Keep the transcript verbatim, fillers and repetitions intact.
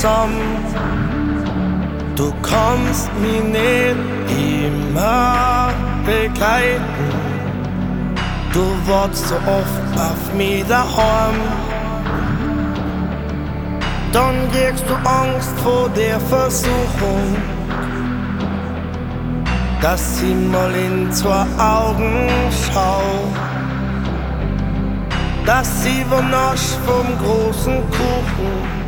zusammen. Du kannst mich nicht immer begleiten. Du wartest so oft auf mich daheim. Dann kriegst du Angst vor der Versuchung, dass sie mal in zwei Augen schau, dass sie vernascht vom großen Kuchen.